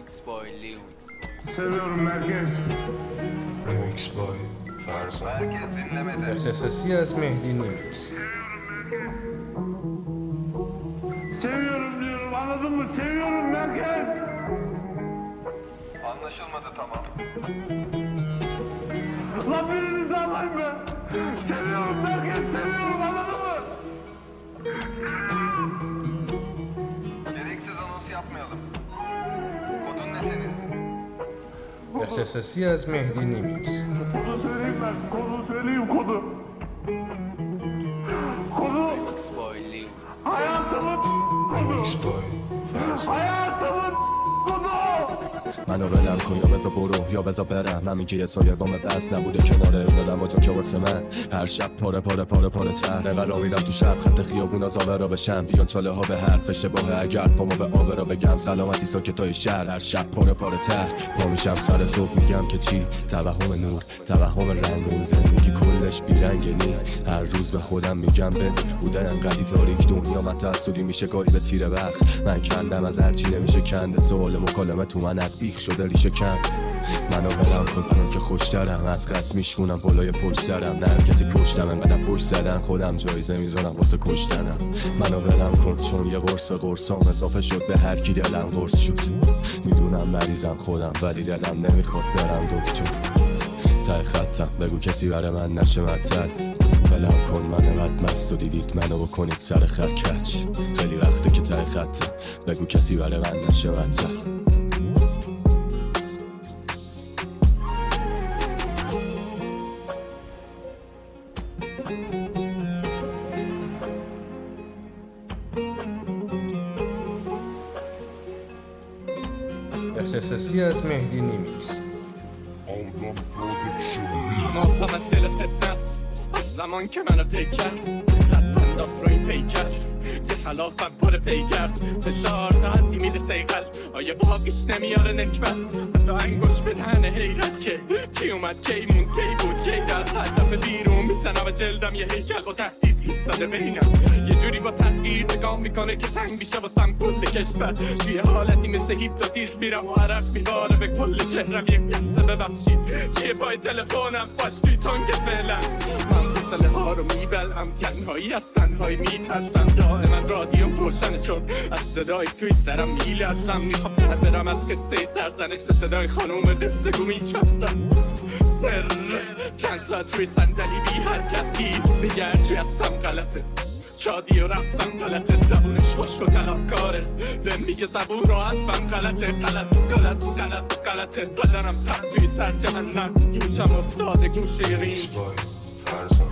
Seviyorum merkez. Remix Boy Farzan. اختصاصی از مهدی نیمیکس. Seviyorum diyorum, anladın mı? Seviyorum merkez. Anlaşılmadı, tamam. Lan birinizi alayım ben. Seviyorum merkez, seviyorum, anladın mı? Gereksiz anons yapmayalım. Kodun ne senin? اختصاصی از مهدی نیمیکس. Kodu söyleyeyim ben, kodu söyleyeyim, kodu. Kodu. Hayatımın kodu. Remix Boy Farzan. Hayatımın kodu. منو ولم کن یا بذار برو یا بذار برم همین که یه سایه بام بس نبوده کناره دادم با تو که واسه من هر شب پاره تر نقل میرم تو شب خط خیابونا زاورا بشم بیان چاله ها به حرف اشتباه اگر پامو به آب را بگم سلامتی ساکتای شهر هر شب پاره تر پا میشم سر صبح میگم که چی توهم نور توهم رنگون زندگی کلش بیرنگه نی هر روز به خودم میگم بمیر بودن انقدی تاریک دنیا من تحصیلی میشه گاهی به تیر برق من کندم از هرچی نمیشه کند سوال مکالمه تو من از بیخ شده ریشه کند منو ولم کن الان که خوشترم از قصد میشکونم بالای پشت سرم نه هر کسی پشتم انقدر پشت زدن خودم جایزه میذارم واسه کشتنم منو ولم کن چون یه قرص به قرصام اضافه شد به هر کی دلم قرص شد میدونم مریضم خودم ولی دلم نمیخواد برم دکتر ته خطم بگو کسی برای من نشه مطل ولم کن من قد مست و دیدید منو بکنید سر خرکچ خیلی وقته که ته خطم بگو کسی برای من نشه مطل اختصاصی از مهدی نیمیکس. ناسم دلت نست از زمان که منو تک کرد خط انداز رو این پیکر یه خلافم پر پیگرد فشار تا حدی میده سیقل آیه باقیش نمیاره نکبت حتی انگوش به دهن حیرت که کی اومد کی مون کی بود کی در هدف بیرون میزنم و جلدم یه هیکل با تهدید ایستاده بینم یه جوری با تحقیر نگاه میکنه که تنگ میشه واسم کل کشور توی حالتی مثل هیپنوتیزم میرم و عرق میباره به کل چهرم یک لحظه ببخشید چیه پای تلفنم باش توی تنگ فعلا من فاصله ها رو میبلم تنهایی از تنهایی میترسم دائما رادیو روشنه چون از صدای توی سرم میلرزم میخوام در برم از قصه سرزنش به صدای خانوم قصه گو میچسبم سر چند ساعت روی صندلی بی حرکت گیر بگرچه هستم غلطه شادی و رقصم غلطه زبونش خشک و طلبکاره بهم میگه زبون رو حتفم غلطه غلطه بدنم تب توی سر جهنم گوشم افتاده گوشه رین Boy Farzan.